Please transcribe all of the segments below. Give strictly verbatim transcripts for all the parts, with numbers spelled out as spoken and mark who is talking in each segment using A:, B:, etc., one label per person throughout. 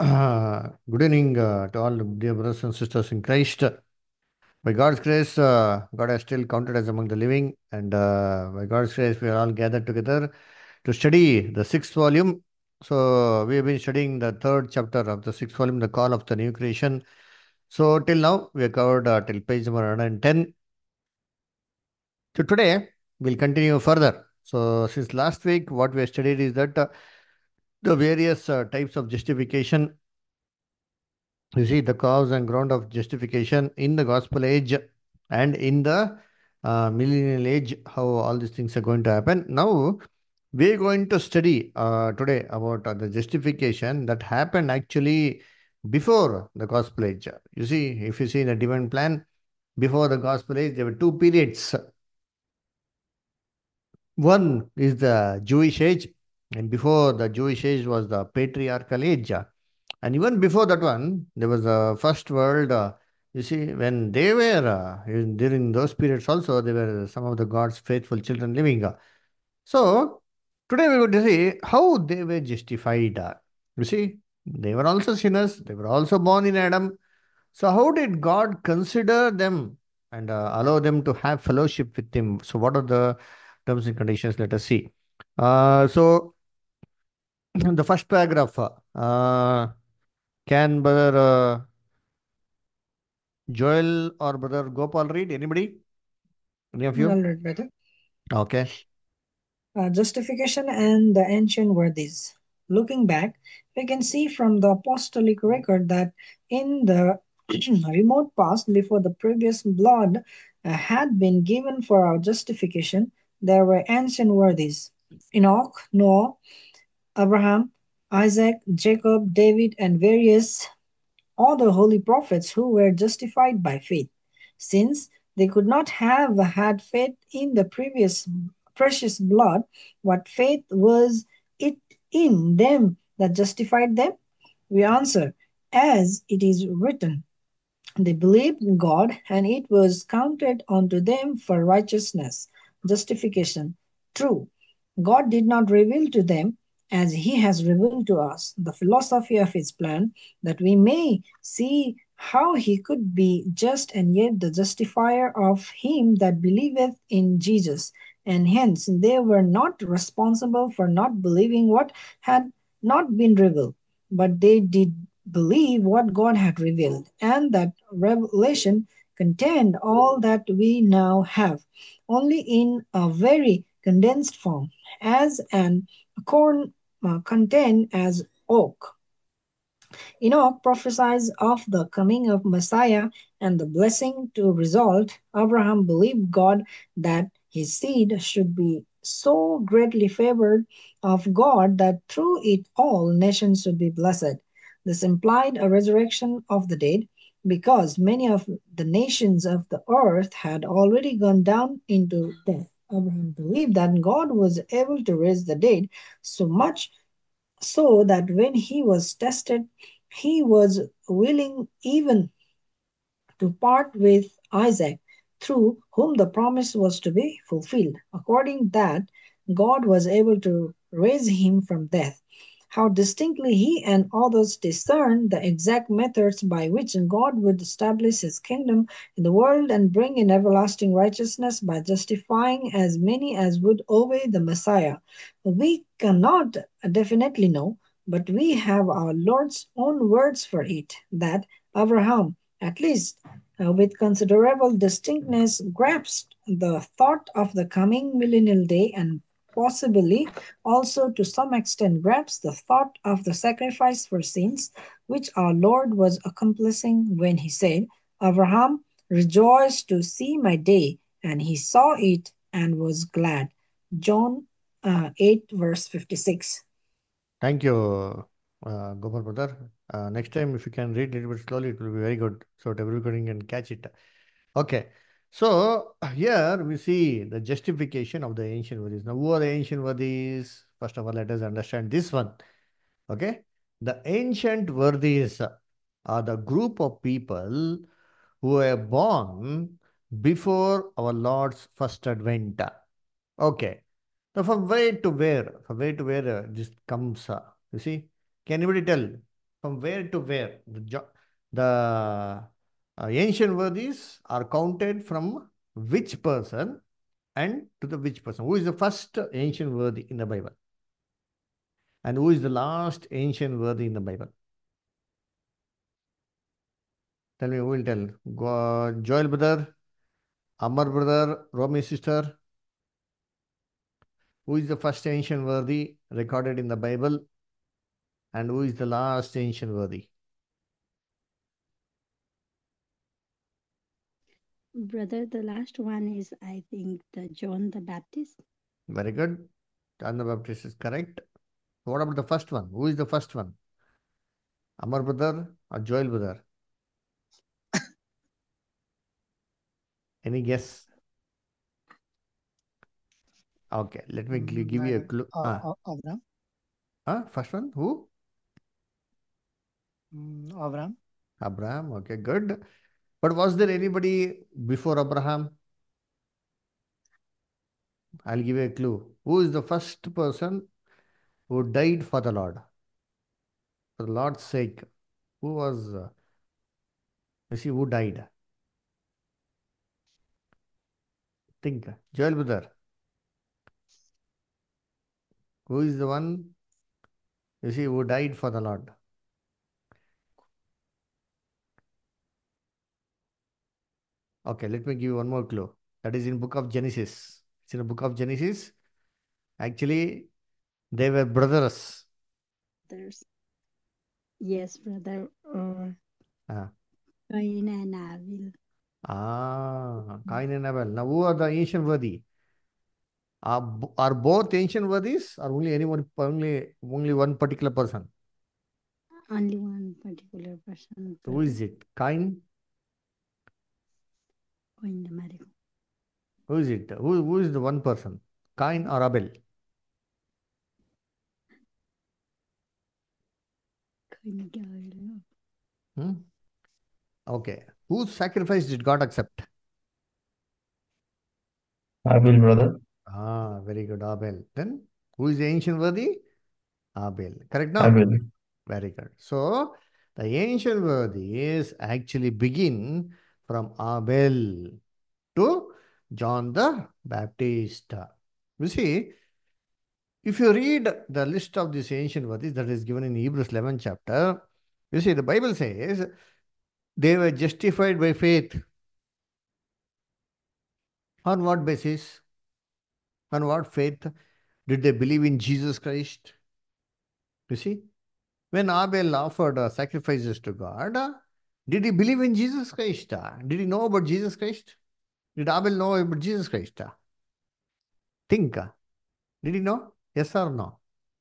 A: Uh, good evening uh, to all dear brothers and sisters in Christ. By God's grace, uh, God has still counted us among the living, and uh, by God's grace, we are all gathered together to study the sixth volume. So, we have been studying the third chapter of the sixth volume, The Call of the New Creation. So, till now, we have covered uh, till page number one hundred ten. So, today, we'll continue further. So, since last week, what we have studied is that uh, the various uh, types of justification. You see, the cause and ground of justification in the gospel age and in the uh, millennial age, how all these things are going to happen. Now, we're going to study uh, today about uh, the justification that happened actually before the gospel age. You see, if you see in the divine plan, before the gospel age, there were two periods. One is the Jewish age, and before the Jewish age was the patriarchal age. And even before that one, there was the first world. Uh, you see, when they were uh, in, during those periods also, they were some of the God's faithful children living. Uh. So today we would see how they were justified. Uh. You see, they were also sinners. They were also born in Adam. So how did God consider them and uh, allow them to have fellowship with Him? So what are the terms and conditions? Let us see. Uh, so the first paragraph. Uh, can brother uh, Joel or brother Gopal read? Anybody? Any of
B: All
A: you?
B: right, brother.
A: Okay.
B: Uh, justification and the ancient worthies. Looking back, we can see from the apostolic record that in the remote past, before the previous blood uh, had been given for our justification, there were ancient worthies Enoch, Noah, Abraham, Isaac, Jacob, David, and various all the holy prophets who were justified by faith, since they could not have had faith in the previous precious blood, what faith was it in them that justified them? We answer, as it is written, they believed in God, and it was counted unto them for righteousness, justification. True, God did not reveal to them, as He has revealed to us, the philosophy of His plan, that we may see how He could be just and yet the justifier of him that believeth in Jesus. And hence they were not responsible for not believing what had not been revealed, but they did believe what God had revealed, and that revelation contained all that we now have, only in a very condensed form, as an corn uh, contained as oak. Enoch prophesies of the coming of Messiah and the blessing to result. Abraham believed God that his seed should be so greatly favored of God that through it all nations should be blessed. This implied a resurrection of the dead, because many of the nations of the earth had already gone down into death. Abraham believed that God was able to raise the dead, so much so that when he was tested, he was willing even to part with Isaac, through whom the promise was to be fulfilled, according that God was able to raise him from death. How distinctly he and others discerned the exact methods by which God would establish his kingdom in the world and bring in everlasting righteousness by justifying as many as would obey the Messiah. We cannot definitely know, but we have our Lord's own words for it, that Abraham, at least uh, with considerable distinctness, grasped the thought of the coming millennial day, and possibly also to some extent grasped the thought of the sacrifice for sins which our Lord was accomplishing when he said, Abraham rejoiced to see my day, and he saw it and was glad. John uh, eight, verse fifty-six.
A: Thank you, uh, Gopal brother. Uh, next time, if you can read a little bit slowly, it will be very good so that everybody can catch it. Okay. So here we see the justification of the ancient worthies. Now, who are the ancient worthies? First of all, let us understand this one. Okay. The ancient worthies are the group of people who were born before our Lord's first advent. Okay. Now, from where to where? From where to where uh, this comes? Uh, you see? Can anybody tell? From where to where? The, jo- the uh, ancient worthies are counted from which person and to the which person? Who is the first ancient worthy in the Bible? And who is the last ancient worthy in the Bible? Tell me, who will tell? Go, Joel brother, Amar brother, Romy sister. Who is the first ancient worthy recorded in the Bible? And who is the last ancient worthy?
C: Brother, the last one is, I think, the John the Baptist.
A: Very good. John the Baptist is correct. What about the first one? Who is the first one? Amar brother or Joel brother? Any guess? Okay, let me gl- give you a
B: Mm,
A: clue.
B: uh,
A: Ah,
B: uh, Avram.
A: ah, first one, who?
B: Mm, Avram.
A: Abraham. Okay, good. But was there anybody before Abraham? I'll give you a clue. Who is the first person who died for the Lord? For the Lord's sake. Who was, uh, you see, who died? Think. Joel brother. Who is the one, you see, who died for the Lord? Okay, let me give you one more clue. That is in book of Genesis. It's in the book of Genesis. Actually, they were brothers.
C: There's, yes, brother, or
A: Ah,
C: Cain and Abel.
A: ah, Cain and Abel. Now, who are the ancient worthy? Are, bo- are both ancient worthies or only anyone, only, only one particular person?
C: Only one particular person,
A: Who
C: brother.
A: is it? Cain?
C: Cain the Marico.
A: Who is it? Who, who is the one person? Cain or Abel?
C: Cain the Abel.
A: Hmm? Okay. Whose sacrifice did God accept?
D: Abel, brother.
A: Ah, very good, Abel. Then, who is the ancient worthy? Abel. Correct now?
D: Abel.
A: Very good. So, the ancient worthies actually begin from Abel to John the Baptist. You see, if you read the list of these ancient worthies that is given in Hebrews eleventh chapter, you see, the Bible says they were justified by faith. On what basis? On what faith? Did they believe in Jesus Christ? You see, when Abel offered uh, sacrifices to God, uh, did he believe in Jesus Christ? Uh? Did he know about Jesus Christ? Did Abel know about Jesus Christ? Uh? Think. uh, Did he know? Yes or no?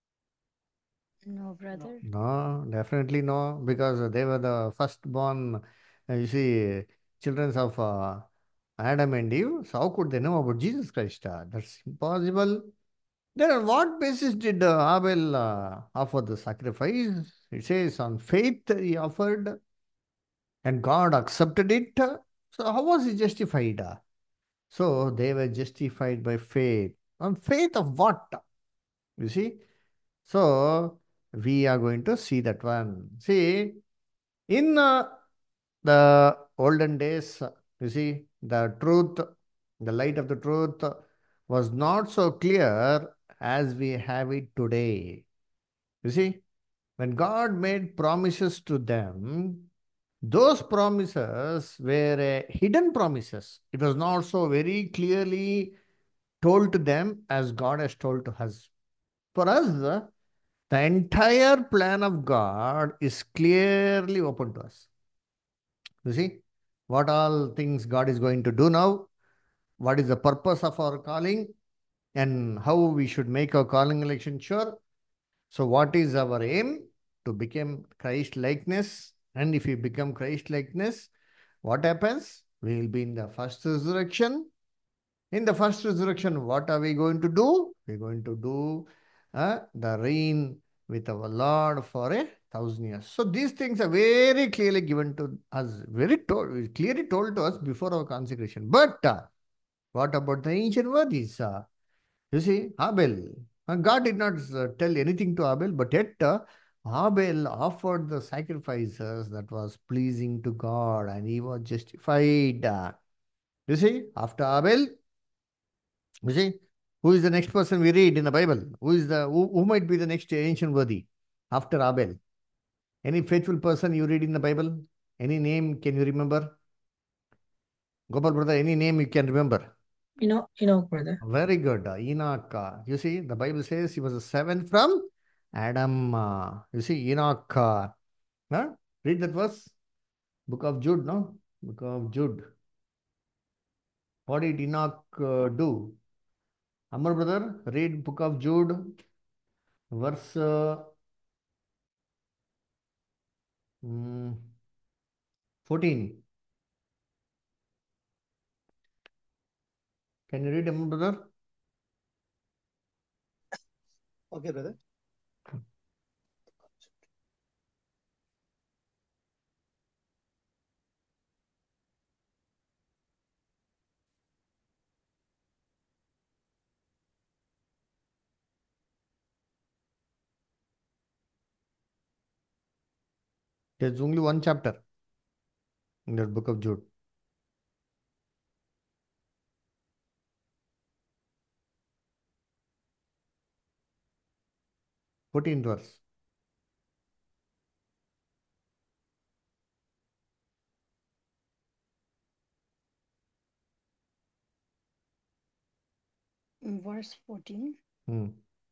C: No,
B: No.
C: brother.
A: No, definitely no, because they were the firstborn, uh, you see, children of uh, Adam and Eve. So how could they know about Jesus Christ? Uh, that's impossible. Then on what basis did uh, Abel uh, offer the sacrifice? It says on faith he offered and God accepted it. So how was he justified? So they were justified by faith. On faith of what? You see? So we are going to see that one. See, in uh, the olden days, you see, the truth, the light of the truth was not so clear as we have it today. You see, when God made promises to them, those promises were uh, hidden promises. It was not so very clearly told to them as God has told to us. For us, uh, the entire plan of God is clearly open to us. You see, what all things God is going to do now, what is the purpose of our calling, and how we should make our calling election sure. So, what is our aim? To become Christ likeness. And if we become Christ likeness, what happens? We will be in the first resurrection. In the first resurrection, what are we going to do? We're going to do uh, the reign with our Lord for a thousand years. So these things are very clearly given to us, very told, clearly told to us before our consecration. But uh, what about the ancient worthies? Uh, you see, Abel. uh, God did not uh, tell anything to Abel, but yet uh, Abel offered the sacrifices that was pleasing to God and he was justified. You see, after Abel, you see, who is the next person we read in the Bible? Who is the who, who might be the next ancient worthy after Abel? Any faithful person you read in the Bible? Any name can you remember? Gopal brother, any name you can remember?
B: You know, you know, brother.
A: Very good. Uh, Enoch. uh, You see, the Bible says he was a seventh from Adam. uh, You see, Enoch. uh, huh? Read that verse. Book of Jude, no? Book of Jude. What did Enoch uh, do? Amar brother, read Book of Jude, verse uh, mm, fourteen. Can you read, Amar brother?
D: Okay, brother.
A: There's only one chapter in that Book of Jude. fourteenth verse.
C: In verse fourteen.
A: Hmm.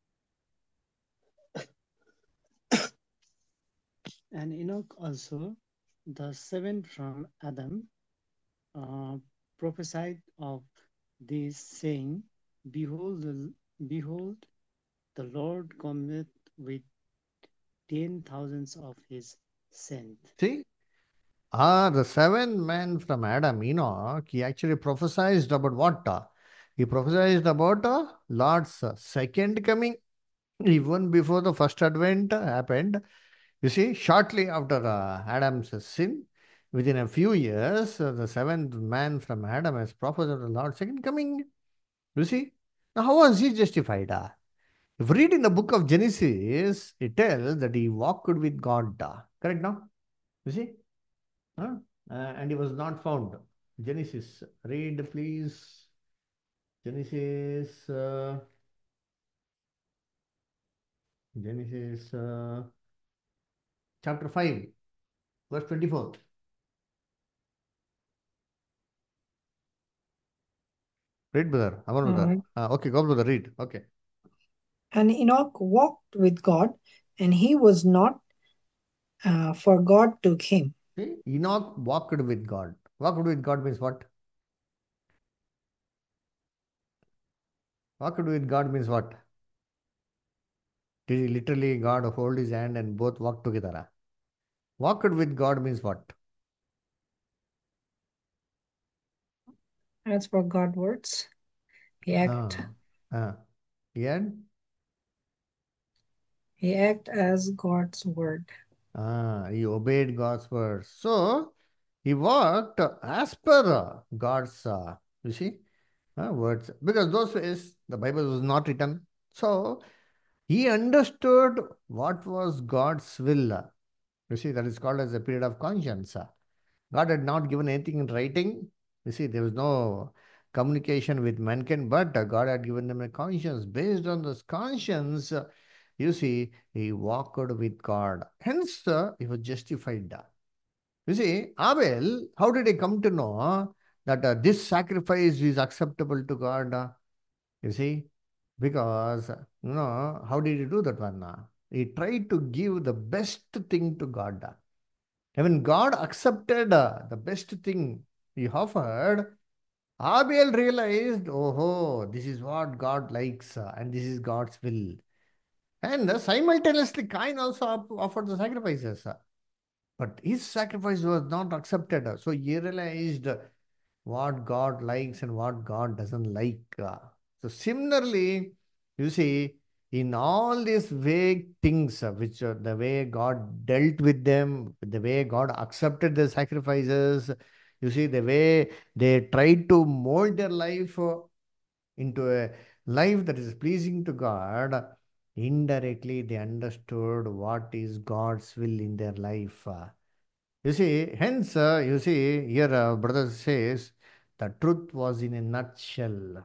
D: And Enoch also, the seventh from Adam, uh, prophesied of this, saying, Behold, the, behold, the Lord cometh with ten thousands of his saints.
A: See? Ah, the seventh man from Adam, Enoch, he actually prophesied about what? uh? He prophesied about uh, Lord's uh, second coming, even before the first advent uh, happened. You see, shortly after uh, Adam's sin, within a few years, uh, the seventh man from Adam has prophesied the Lord's second coming. You see? Now, how was he justified? uh? If you read in the book of Genesis, it tells that he walked with God. uh, Correct now? You see? Huh? Uh, and he was not found. Genesis. Read, please. Genesis. Uh, Genesis uh, chapter five, verse twenty-four. Read, brother. Amar brother.
B: Uh,
A: Uh, okay, go, brother. Read. Okay.
B: and Enoch walked with God, and he was not, uh, for God took him.
A: See, Enoch walked with God. Walked with God means what? Walked with God means what? Did he literally God hold his hand and both walk together? ah? Walked with God means what?
B: As for God words, he act,
A: Ah, ah. And
B: he act as God's word.
A: ah, he obeyed God's word. So he walked as per uh, God's, uh, you see, uh, words. Because those ways the Bible was not written. So he understood what was God's will. uh. You see, that is called as a period of conscience. uh. God had not given anything in writing. You see, there was no communication with mankind, but uh, God had given them a conscience. Based on this conscience, uh, you see, he walked with God. Hence, uh, he was justified. You see, Abel, how did he come to know that uh, this sacrifice is acceptable to God? uh? You see, because, uh, you know, how did he do that one? uh? He tried to give the best thing to God. And when God accepted uh, the best thing he offered, Abel realized, oh, this is what God likes uh, and this is God's will. And uh, simultaneously, Cain also op- offered the sacrifices. uh, But his sacrifice was not accepted. uh, So he realized uh, what God likes and what God doesn't like. uh. So similarly, you see, in all these vague things, uh, which uh, the way God dealt with them, the way God accepted their sacrifices, you see, the way they tried to mold their life uh, into a life that is pleasing to God, indirectly they understood what is God's will in their life. Uh, You see, hence, uh, you see, here, uh, brother says, the truth was in a nutshell.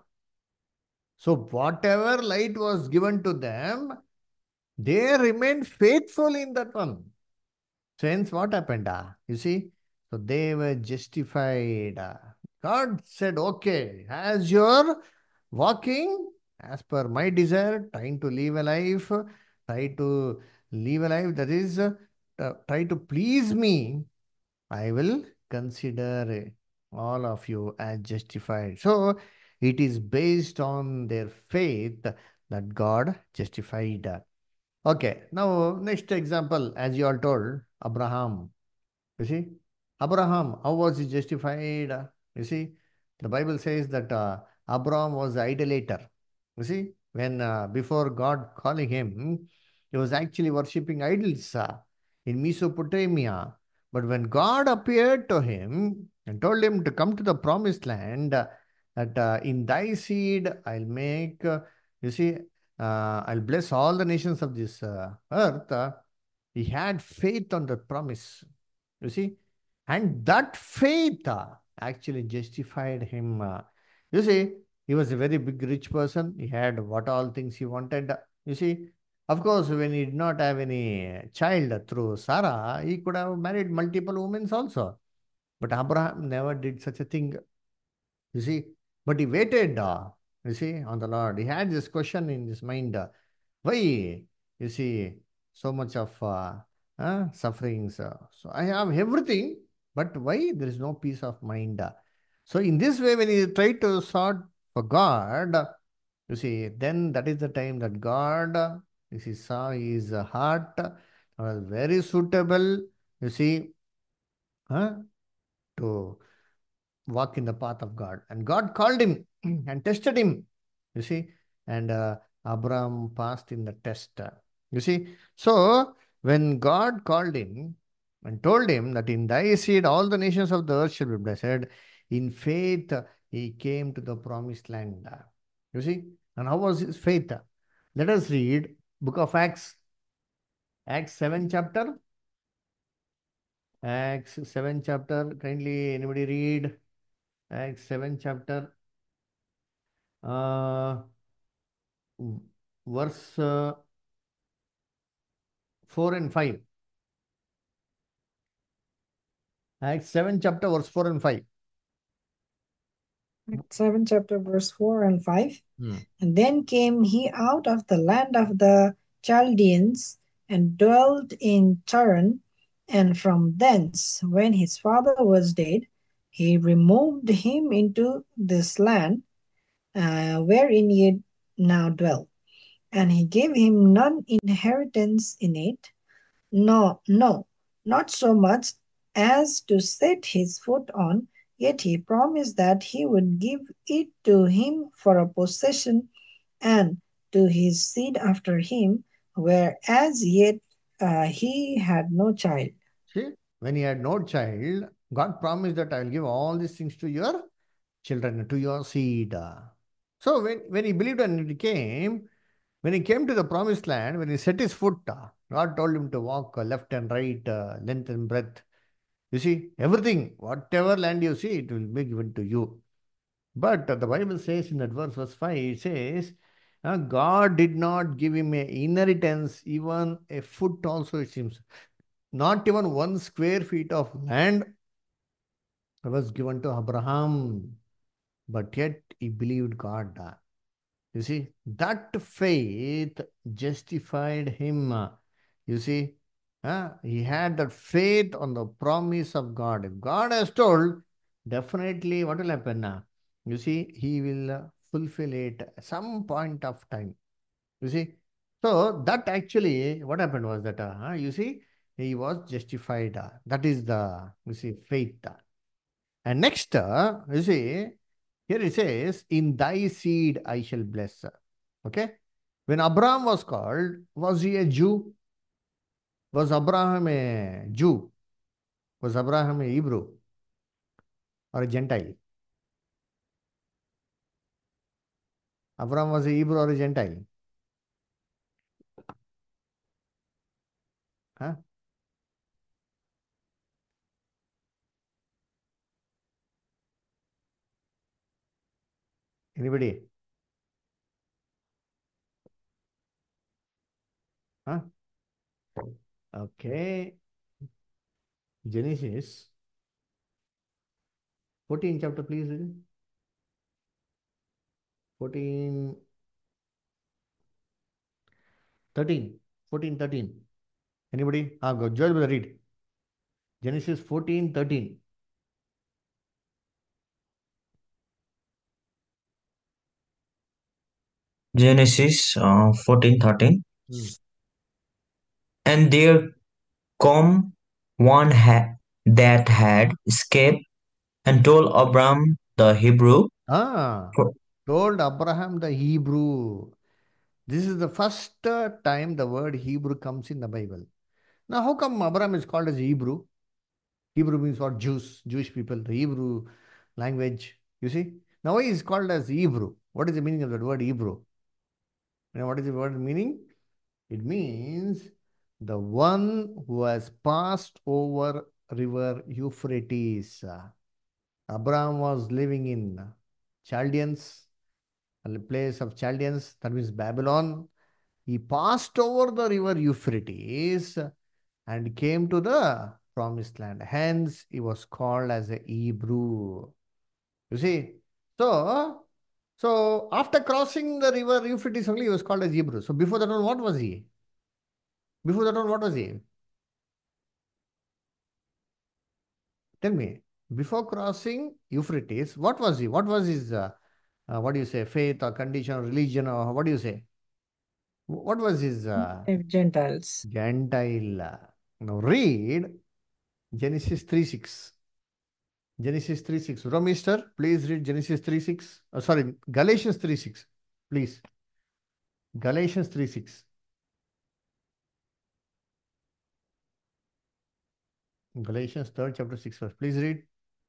A: So, whatever light was given to them, they remained faithful in that one. So, hence, what happened? Uh, you see, so they were justified. Uh, God said, okay, as you're walking as per my desire, trying to live a life, try to live a life that is, uh, uh, try to please me, I will consider all of you as justified. So it is based on their faith that God justified. Okay, now next example, as you all told, Abraham. You see, Abraham, how was he justified? You see, the Bible says that uh, Abraham was idolater. You see, when uh, before God calling him, he was actually worshipping idols uh, in Mesopotamia. But when God appeared to him and told him to come to the promised land, uh, that uh, in thy seed I'll make, uh, you see, uh, I'll bless all the nations of this uh, earth. Uh, he had faith on the promise. You see, and that faith uh, actually justified him. Uh, you see, he was a very big rich person. He had what all things he wanted. You see, of course, when he did not have any child through Sarah, he could have married multiple women also. But Abraham never did such a thing. You see, but he waited. Uh, you see, on the Lord. He had this question in his mind. Uh, why, you see, so much of uh, uh, sufferings? Uh, so I have everything, but why there is no peace of mind? Uh, so in this way, when he tried to sought for God, uh, you see, then that is the time that God, uh, you see, saw his uh, heart uh, was very suitable. You see, uh, to walk in the path of God. And God called him and tested him. You see, and uh, Abraham passed in the test. uh, You see, so when God called him and told him that in thy seed all the nations of the earth shall be blessed, in faith uh, he came to the promised land. uh, You see, and how was his faith? Let us read book of Acts, Acts seven chapter. Acts seven chapter. Kindly anybody read Acts seven chapter. Uh, verse uh, four and five. Acts seven, chapter verse four and five.
B: Acts seven, chapter verse four and five.
A: Hmm.
B: And then came he out of the land of the Chaldeans and dwelt in Turan. And from thence, when his father was dead, he removed him into this land uh, wherein ye now dwell. And he gave him none inheritance in it, no, no, not so much as to set his foot on, yet he promised that he would give it to him for a possession and to his seed after him, whereas yet uh, he had no child.
A: See, when he had no child, God promised that I will give all these things to your children, to your seed. So when, when he believed and he came, when he came to the promised land, when he set his foot, uh, God told him to walk uh, left and right, uh, length and breadth. You see, everything, whatever land you see, it will be given to you. But uh, the Bible says in that verse, verse five, it says, uh, God did not give him a inheritance, even a foot also, it seems. Not even one square feet of land was given to Abraham. But yet he believed God. uh, You see, that faith justified him. uh, You see, uh, he had that faith on the promise of God. If God has told, definitely what will happen? uh, You see, he will uh, fulfill it at some point of time. You see, so that actually what happened was that, uh, you see, he was justified. uh, That is the, you see, faith. uh. And next, uh, you see, here it says, in thy seed I shall bless. Okay. When Abraham was called, was he a Jew? Was Abraham a Jew? Was Abraham a Hebrew or a Gentile? Abraham was a Hebrew or a Gentile? Huh? Anybody? Huh? Okay. Genesis fourteen chapter, please. fourteen, thirteen. fourteen, thirteen. Anybody? Ah, go. Joel will read. Genesis fourteen, thirteen.
E: Genesis uh, fourteen thirteen.
A: Hmm.
E: And there come one ha- that had escaped and told Abram the Hebrew.
A: Ah, told Abraham the Hebrew. This is the first uh, time the word Hebrew comes in the Bible. Now, how come Abraham is called as Hebrew? Hebrew means what? Jews, Jewish people, the Hebrew language. You see? Now, why is called as Hebrew? What is the meaning of that word Hebrew? You know, what is the word meaning? It means the one who has passed over river Euphrates. Abraham was living in Chaldeans, a place of Chaldeans, that means Babylon. He passed over the river Euphrates and came to the promised land. Hence, he was called as a Hebrew. You see? So, so after crossing the river Euphrates only, he was called as Hebrew. So before that one, what was he? Before that one, what was he? Tell me. Before crossing Euphrates, what was he? What was his, uh, uh, what do you say, faith or condition or religion or what do you say? What was his uh,
B: If Gentiles.
A: Gentile? Now read Genesis three six. Genesis three six. Romister, please read Genesis three six. Oh, sorry, Galatians three six. Please. Galatians three six. Galatians third chapter six verse. Please read.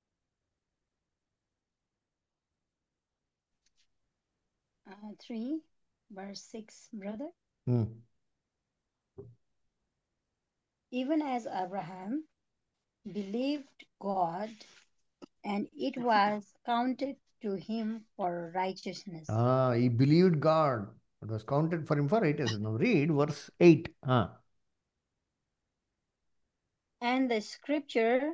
C: Uh, three, verse six, brother.
A: Hmm.
C: Even as Abraham believed God, and it was counted to him for righteousness.
A: Ah, he believed God. It was counted for him for righteousness. Now read verse eight. Ah.
C: And the scripture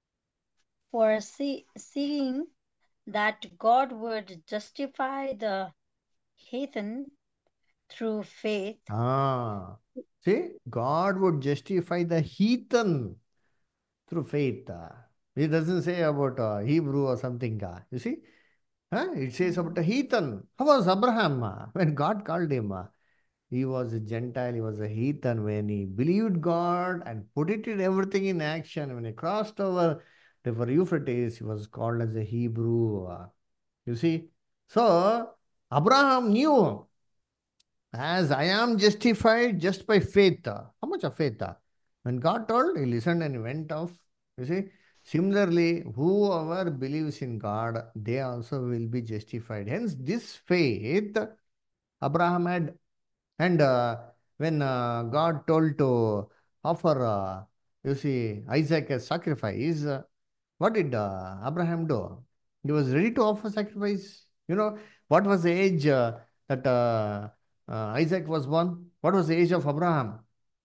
C: foreseeing that God would justify the heathen through faith.
A: Ah. See, God would justify the heathen through faith. Ah. It doesn't say about uh, Hebrew or something. Ah. You see? Huh? It says about the heathen. How was Abraham ah, when God called him? Ah? He was a Gentile, he was a heathen when he believed God and put it in everything in action. When he crossed over the river Euphrates, he was called as a Hebrew. Uh, You see? So, Abraham knew, as I am justified just by faith. uh, How much of faith? uh? When God told, he listened and he went off. You see? Similarly, whoever believes in God, they also will be justified. Hence, this faith Abraham had. And uh, when uh, God told to offer, uh, you see, Isaac as sacrifice, uh, what did uh, Abraham do? He was ready to offer sacrifice. You know, what was the age uh, that uh, uh, Isaac was born? What was the age of Abraham?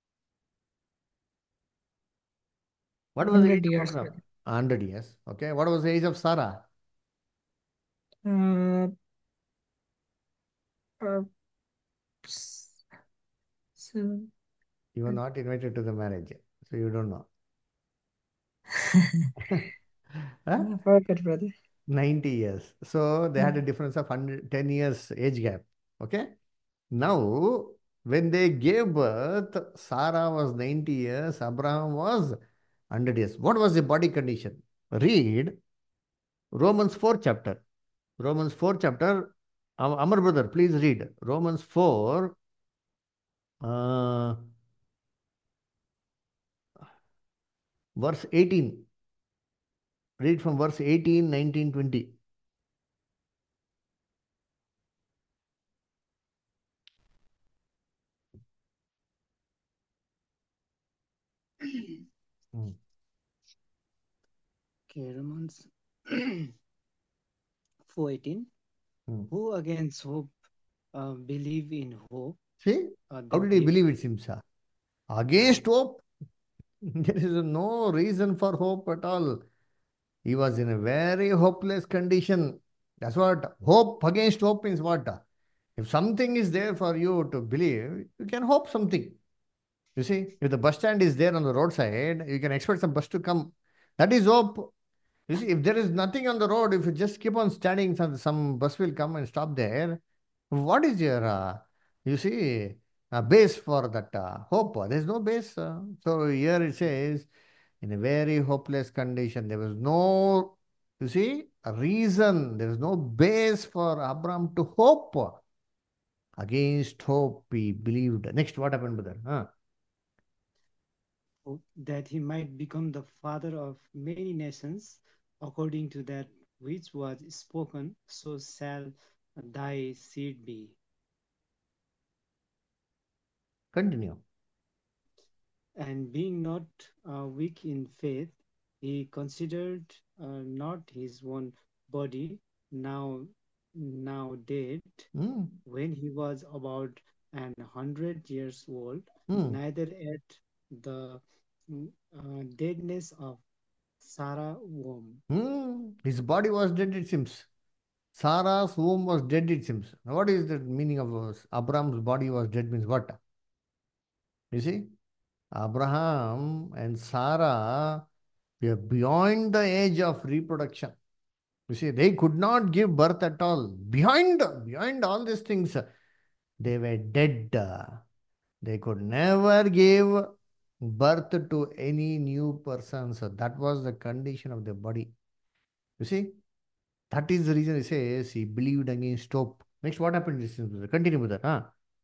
A: What was the age
B: one hundred
A: of
B: years,
A: Abraham?
B: brother.
A: one hundred years. Okay. What was the age of Sarah?
B: Uh, uh, s- seven.
A: You were not invited to the marriage, so you don't know. Huh?
B: I forgot, brother.
A: ninety years. So they had a
B: Mm.
A: difference of one hundred, ten years age gap. Okay. Now, when they gave birth, Sarah was ninety years, Abraham was one hundred years. What was the body condition? Read Romans four chapter. Romans four chapter. Am- Amar brother, please read Romans four. Uh, verse eighteen. Read from verse eighteen, nineteen, twenty. Hmm.
D: Okay, Romans four eighteen.
A: Hmm.
D: Who against hope uh, believe in hope
A: See,
D: uh,
A: how
D: that
A: did he
D: they
A: believe it seems? ah? Against hope, there is no reason for hope at all. He was in a very hopeless condition. That's what hope against hope means what? If something is there for you to believe, you can hope something. You see, if the bus stand is there on the roadside, you can expect some bus to come. That is hope. You see, if there is nothing on the road, if you just keep on standing, some, some bus will come and stop there. What is your, uh, you see, uh, base for that uh, hope? There is no base. Uh, so here it says, in a very hopeless condition, there was no, you see, a reason. There is no base for Abraham to hope. Against hope, he believed. Next, what happened, brother? Huh?
D: hope that he might become the father of many nations, according to that which was spoken, so shall thy seed be.
A: Continue.
D: And being not uh, weak in faith, he considered uh, not his own body now now dead,
A: Hmm.
D: when he was about an hundred years old,
A: Hmm.
D: neither at the mm, uh, deadness of Sarah womb.
A: Hmm. His body was dead, it seems. Sarah's womb was dead, it seems. Now, what is the meaning of uh, Abraham's body was dead means what? You see, Abraham and Sarah were beyond the age of reproduction. You see, they could not give birth at all. Behind, behind all these things, they were dead. They could never give birth to any new person. So that was the condition of their body. You see, that is the reason he says he believed against hope. Next, what happened? Continue with that. Huh?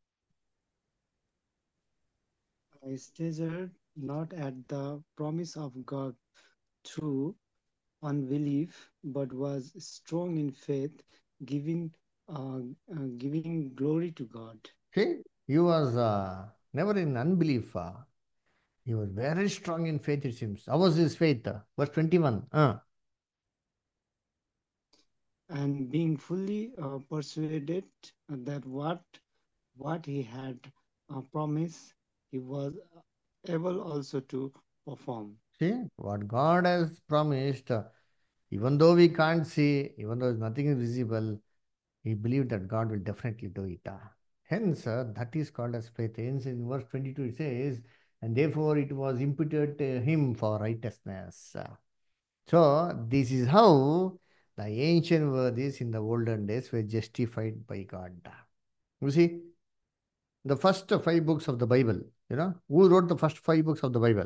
D: I stared not at the promise of God through unbelief, but was strong in faith, giving uh, uh, giving glory to God.
A: See, he was uh, never in unbelief. Uh, he was very strong in faith, it seems. How was his faith? Uh, verse twenty-one. Uh,
D: And being fully uh, persuaded that what what he had uh, promised, he was able also to perform.
A: see, what God has promised, uh, even though we can't see, even though nothing is visible, he believed that God will definitely do it. Uh. Hence, uh, that is called as faith. Hence, in verse twenty-two, it says, and therefore it was imputed to him for righteousness. Uh, So, this is how the ancient worthies in the olden days were justified by God. You see, the first five books of the Bible, you know, who wrote the first five books of the Bible?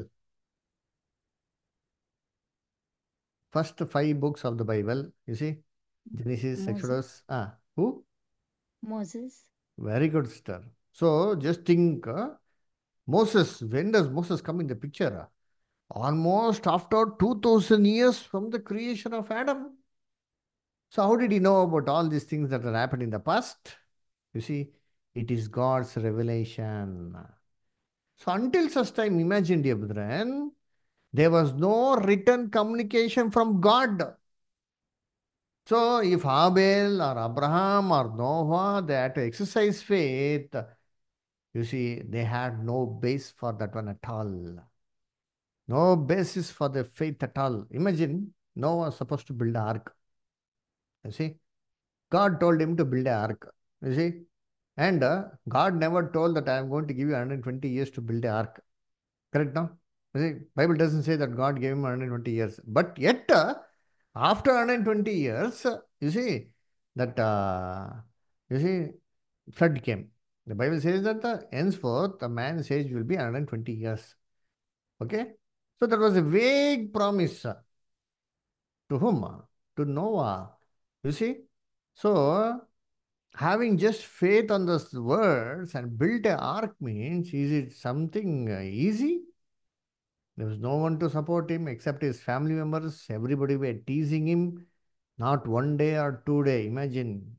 A: First five books of the Bible, you see, Genesis,
C: Moses.
A: Exodus, ah, who?
C: Moses.
A: Very good, sister. So, just think, uh, Moses, when does Moses come in the picture? Almost after two thousand years from the creation of Adam. So, how did he know about all these things that had happened in the past? You see, it is God's revelation. So, until such time, imagine, dear brethren, there was no written communication from God. So, if Abel or Abraham or Noah, they had to exercise faith, you see, they had no base for that one at all. No basis for their faith at all. Imagine Noah was supposed to build an ark. You see, God told him to build an ark. You see, and uh, God never told that I am going to give you one hundred twenty years to build an ark. Correct now? You see, Bible doesn't say that God gave him one hundred twenty years. But yet, uh, after one hundred twenty years, uh, you see, that, uh, you see, flood came. The Bible says that uh, henceforth, a man's age will be one hundred twenty years. Okay? So that was a vague promise. uh, To whom? To Noah. You see? So, having just faith on those words and built an ark means, is it something uh, easy? There was no one to support him except his family members. Everybody were teasing him. Not one day or two day. Imagine.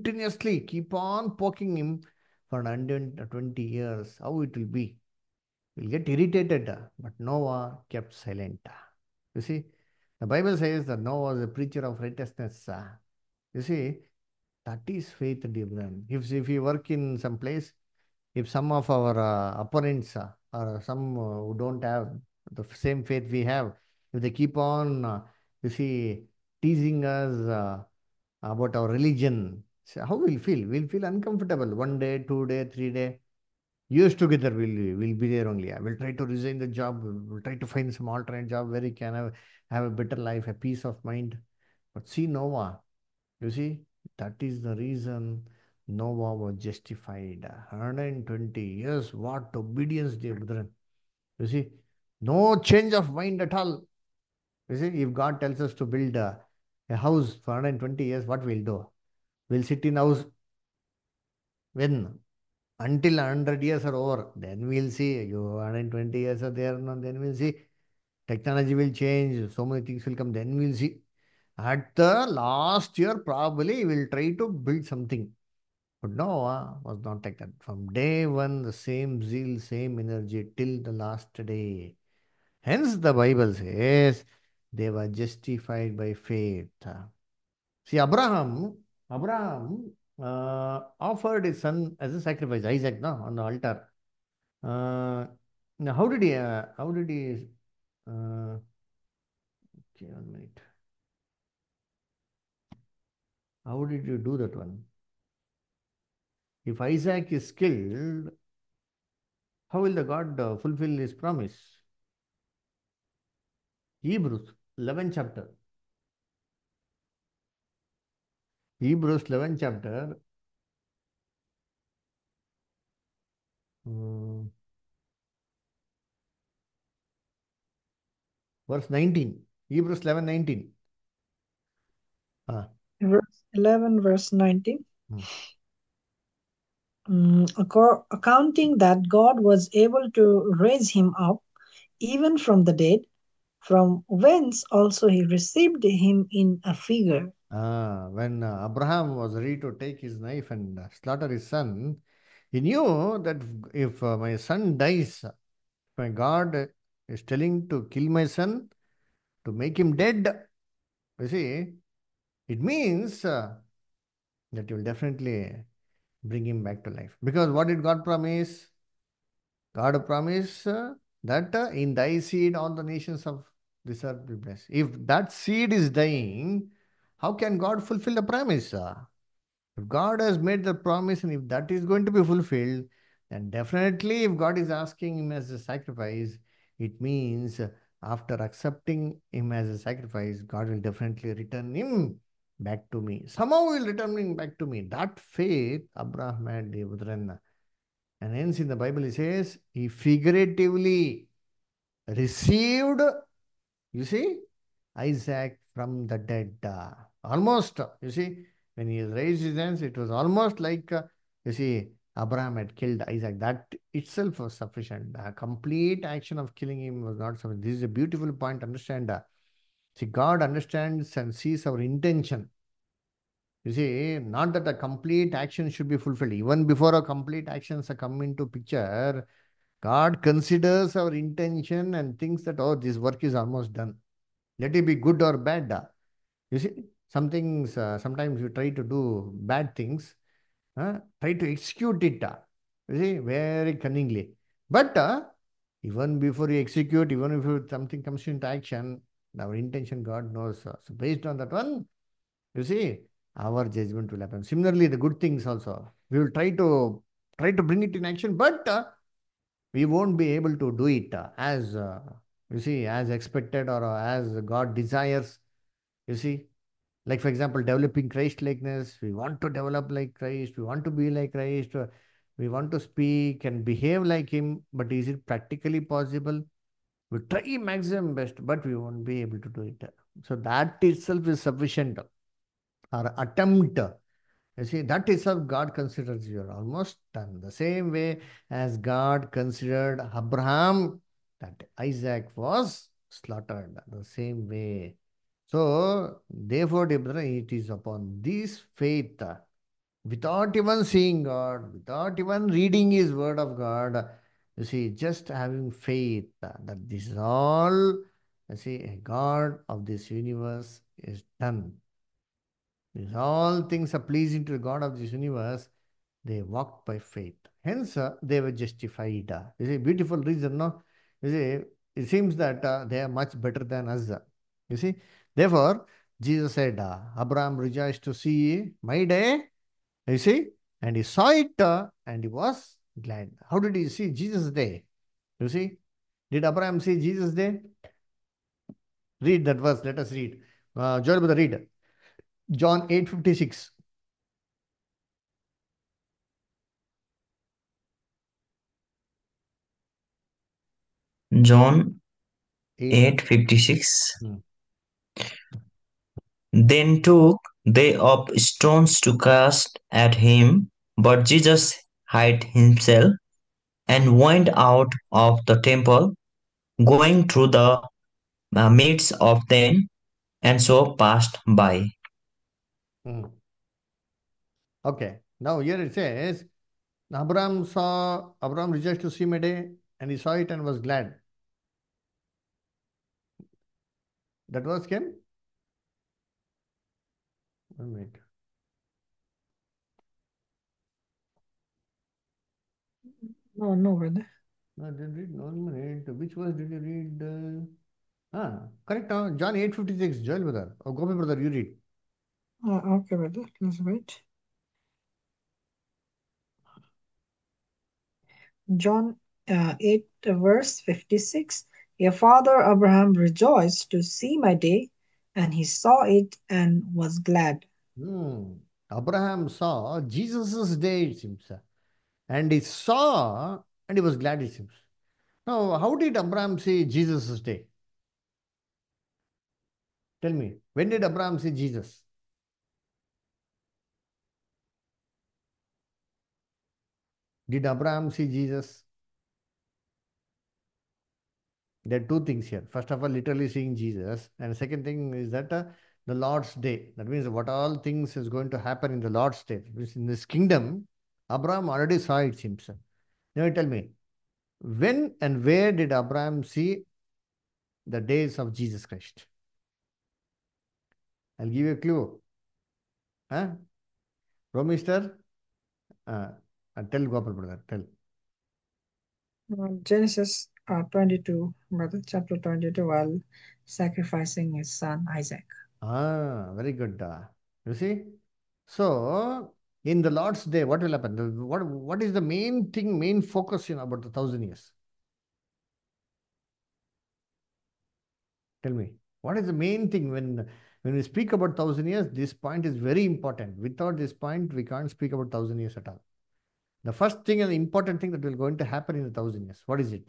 A: Continuously keep on poking him for one hundred twenty years. How it will be? will get irritated, but Noah kept silent. You see, the Bible says that Noah was a preacher of righteousness. You see, that is faith, dear brethren. If, if we work in some place, if some of our uh, opponents uh, or some uh, who don't have the same faith we have, if they keep on, uh, you see, teasing us uh, about our religion, so how we'll feel? We'll feel uncomfortable. One day, two day, three day, years together, we'll we'll be there only. I will try to resign the job. We'll try to find some alternate job where he can have, have a better life, a peace of mind. But see Noah, you see, that is the reason Noah was justified. one hundred twenty years, what obedience, dear brethren. You see, no change of mind at all. You see, if God tells us to build a, a house for one hundred twenty years, what we'll do? We'll sit in house when? Until one hundred years are over. Then we'll see. You one hundred twenty years are there, no, then we'll see. Technology will change. So many things will come. Then we'll see. At the last year, probably we'll try to build something. But Noah was not like that. From day one, the same zeal, same energy till the last day. Hence, the Bible says they were justified by faith. See, Abraham, Abraham uh, offered his son as a sacrifice, Isaac, no, on the altar. Uh, now, how did he? Uh, how did he? Uh, okay, one minute. How did you do that one? If Isaac is killed, how will the God uh, fulfill his promise? Hebrews eleventh chapter. Hebrews eleventh chapter. um, verse nineteen. Hebrews eleven nineteen. Ah.
B: Verse eleven, verse nineteen.
A: Hmm.
B: Mm, acco- accounting that God was able to raise him up even from the dead, from whence also he received him in a figure.
A: Ah, when uh, Abraham was ready to take his knife and uh, slaughter his son, he knew that if uh, my son dies, my God is telling to kill my son, to make him dead. You see, it means uh, that you will definitely bring him back to life. Because what did God promise? God promised uh, that uh, in thy seed all the nations of this earth will be blessed. If that seed is dying, how can God fulfill the promise? Uh, If God has made the promise and if that is going to be fulfilled, then definitely if God is asking him as a sacrifice, it means uh, after accepting him as a sacrifice, God will definitely return him back to me. Somehow he will return him back to me. That faith Abraham had, Devudran. And hence in the Bible it says, he figuratively received, you see, Isaac from the dead. Uh, almost, uh, you see, when he raised his hands, it was almost like, uh, you see, Abraham had killed Isaac. That itself was sufficient. The complete action of killing him was not sufficient. This is a beautiful point. Understand. Uh, see, God understands and sees our intention. You see, not that a complete action should be fulfilled. Even before a complete actions are come into picture, God considers our intention and thinks that, oh, this work is almost done. Let it be good or bad. uh, You see, some things, uh, sometimes you try to do bad things, uh, try to execute it, uh, you see, very cunningly. But uh, even before you execute, even if you, something comes into action, our intention, God knows. Uh, so based on that one, you see, our judgment will happen. Similarly, the good things also, we will try to try to bring it in action, but uh, we won't be able to do it uh, as uh, you see, as expected or uh, as God desires. You see, like, for example, developing Christ likeness. We want to develop like Christ. We want to be like Christ. uh, We want to speak and behave like Him. But is it practically possible? We try maximum best, but we won't be able to do it. So that itself is sufficient. Our attempt. You see, that itself God considers you are almost done. The same way as God considered Abraham, that Isaac was slaughtered. The same way. So, therefore, dear brother, it is upon this faith, without even seeing God, without even reading His Word of God, You see, just having faith uh, that this is all, you see, a God of this universe is done. These all things are pleasing to the God of this universe. They walked by faith. Hence, uh, they were justified. Uh, You see, beautiful reason, no? You see, it seems that uh, they are much better than us. uh. You see, therefore, Jesus said, uh, Abraham rejoiced to see my day. You see, and he saw it uh, and he was glad. How did he see Jesus' day? You see, did Abraham see Jesus' day? Read that verse. Let us read. Uh, Joel, brother, read. John eight fifty-six.
E: John
A: eight.
E: eight fifty-six.
A: Hmm.
E: Then took they up stones to cast at him, but Jesus hid himself and went out of the temple, going through the uh, midst of them, and so passed by.
A: Hmm. Okay. Now here it says, Abraham saw, Abraham rejoiced to see my day, and he saw it and was glad. That verse came? One minute.
B: No, no, brother.
A: No, I didn't read. One minute. Which verse did you read? Uh, ah, correct. Uh, John eight fifty-six. Joel, brother. Oh, Gopi, brother, you read.
B: Uh, okay, brother. Please wait. John uh, eight, uh, verse fifty-six. Your father Abraham rejoiced to see my day, and he saw it and was glad.
A: Hmm. Abraham saw Jesus' day, it seems. And he saw, and he was glad, it seems. Now, how did Abraham see Jesus' day? Tell me, when did Abraham see Jesus? Did Abraham see Jesus? There are two things here. First of all, literally seeing Jesus. And second thing is that uh, the Lord's day. That means what all things is going to happen in the Lord's day. Means in this kingdom, Abraham already saw it, seems. Now tell me, when and where did Abraham see the days of Jesus Christ? I'll give you a clue. Huh? Romister? Uh, uh, tell Gopal brother, tell.
B: Uh, Genesis uh, twenty-two, brother, chapter twenty-two, while sacrificing his son Isaac.
A: Ah, very good. Uh, you see? So, in the Lord's day, what will happen? The- What, what is the main thing, main focus in about the thousand years? Tell me. What is the main thing when when we speak about thousand years? This point is very important. Without this point, we can't speak about thousand years at all. The first thing and the important thing that will going to happen in the thousand years. What is it?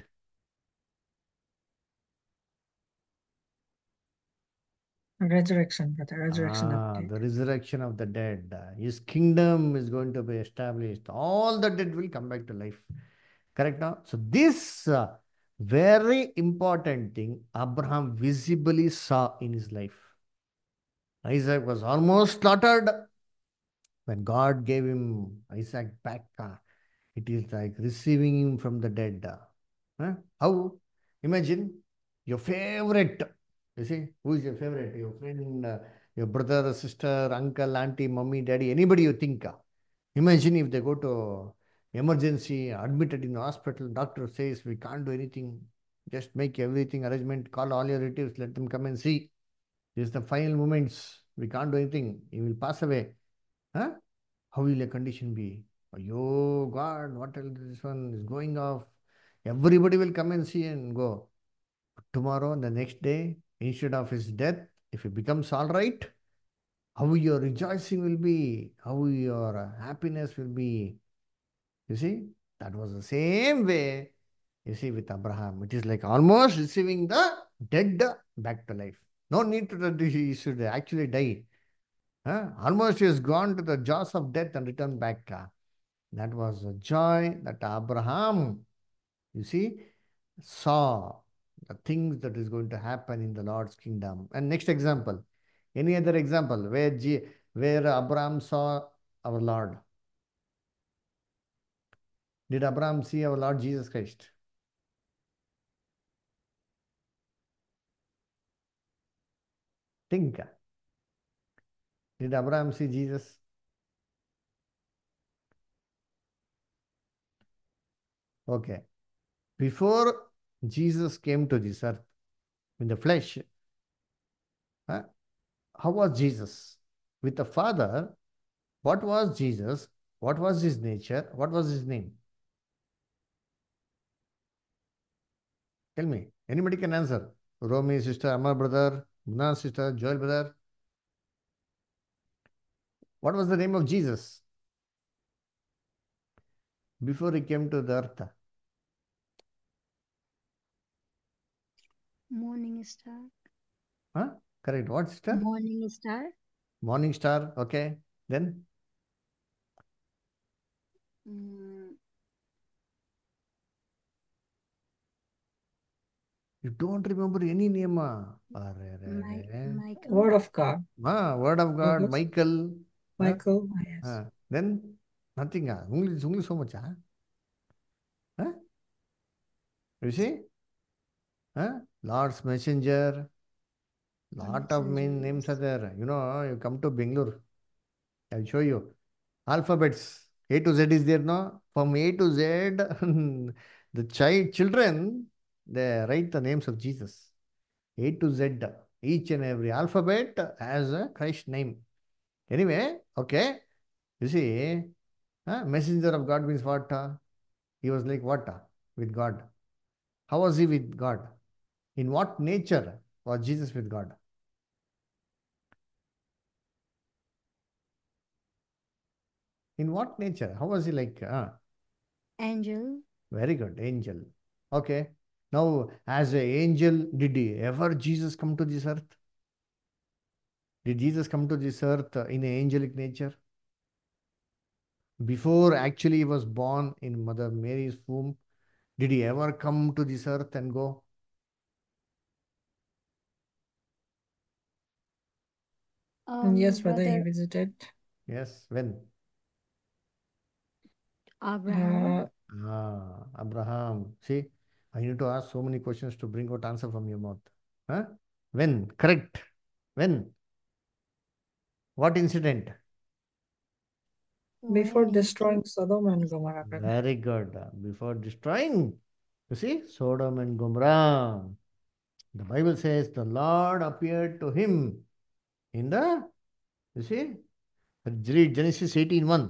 B: Resurrection, brother, resurrection of
A: Ah,
B: dead.
A: the resurrection of the dead. His kingdom is going to be established. All the dead will come back to life. Correct now? So this uh, very important thing Abraham visibly saw in his life. Isaac was almost slaughtered when God gave him Isaac back. uh, It is like receiving him from the dead. uh. Huh? How? Imagine your favorite. You see, who is your favorite? Your friend, uh, your brother, sister, uncle, auntie, mommy, daddy, anybody you think. uh. Imagine if they go to emergency, admitted in the hospital, doctor says we can't do anything. Just make everything arrangement, call all your relatives, let them come and see. This is the final moments. We can't do anything. He will pass away. Huh? How will your condition be? Oh God, what else this one is going off? Everybody will come and see and go. Tomorrow, the next day, instead of his death, if he becomes all right, how your rejoicing will be, how your uh, happiness will be. You see, that was the same way, you see, with Abraham. It is like almost receiving the dead back to life. No need to that he should actually die. Huh? Almost he has gone to the jaws of death and returned back. uh. That was a joy that Abraham, you see, saw the things that is going to happen in the Lord's kingdom. And next example, any other example where G, where Abraham saw our Lord? Did Abraham see our Lord Jesus Christ? Think. Did Abraham see Jesus? Okay. Before Jesus came to this earth in the flesh, huh, how was Jesus? With the Father, what was Jesus? What was his nature? What was his name? Tell me. Anybody can answer. Romy sister, Amar brother, Muna sister, Joel brother. What was the name of Jesus before he came to the earth?
C: Morning star.
A: Huh? Correct. What sister?
C: Morning star.
A: Morning star. Okay. Then
C: Mm,
A: you don't remember any name. Ah, Arre, arre,
C: Mi-
A: arre.
C: Michael.
B: Word of God.
A: Ah, Word of God,
B: Logos.
A: Michael. Huh?
B: Michael. Ah, yes.
A: Ah, then nothing. Ah. Only, only so much. Ah? Huh? You see? Huh? Lord's messenger. Lot of main names are
C: Messengers.
A: there. You know, you come to Bangalore. I'll show you. Alphabets. A to Z is there, no? From A to Z, the child children, they write the names of Jesus. A to Z. Each and every alphabet has a Christ name. Anyway, okay. You see, huh? Messenger of God means what? uh? He was like what? uh, With God. How was he with God? In what nature was Jesus with God? In what nature? How was he like? Uh,
C: Angel.
A: very good. Angel. Okay. Now, as an angel, did he ever Jesus come to this earth? Did Jesus come to this earth uh, in an angelic nature? Before actually he was born in Mother Mary's womb, did he ever come to this earth and go?
C: Um,
B: Yes, brother, he
C: brother
B: visited.
A: Yes. When?
C: Abraham.
B: Uh,
A: Ah, Abraham. See, I need to ask so many questions to bring out answer from your mouth. Huh? When? Correct. When? What incident?
B: before
C: When is
B: destroying Sodom and Gomorrah, brother.
A: Very good. Before destroying, you see, Sodom and Gomorrah. The Bible says the Lord appeared to him in the, you see, read Genesis eighteen one.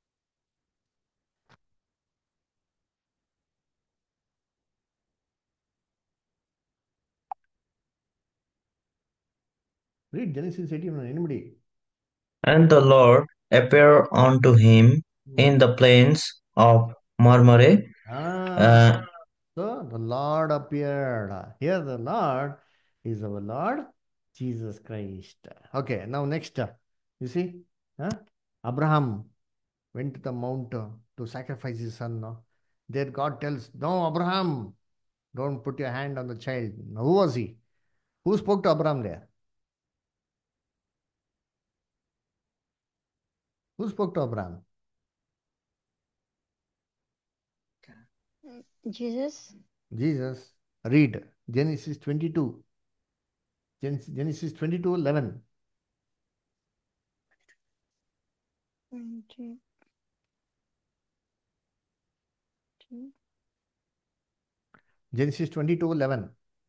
A: Read Genesis eighteen one. Anybody?
E: And the Lord appeared unto him in the plains of Mamre.
A: Ah,
E: Uh,
A: so the Lord appeared. Here the Lord is our Lord Jesus Christ. Okay, now next. You see, huh? Abraham went to the mount uh, to sacrifice his son. No? There God tells, no, Abraham, don't put your hand on the child. Now, who was he? Who spoke to Abraham there? Who spoke to Abraham?
C: Jesus.
A: Jesus. Read Genesis twenty-two. Gen- Genesis twenty-two eleven.
C: Twenty two.
A: Genesis twenty-two eleven.